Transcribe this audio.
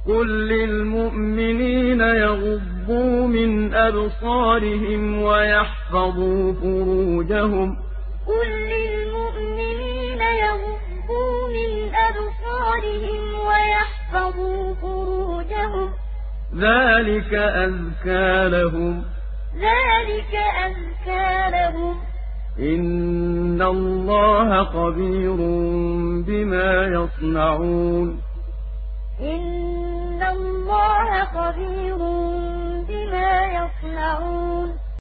قل للمؤمنين يغضوا من أبصارهم ويحفظوا فروجهم قل للمؤمنين يغضوا من أبصارهم ويحفظوا فروجهم ذلك أزكى لهم ذلك أزكى لهم إن الله خبير بما يصنعون إن الله خبير بما يصنعون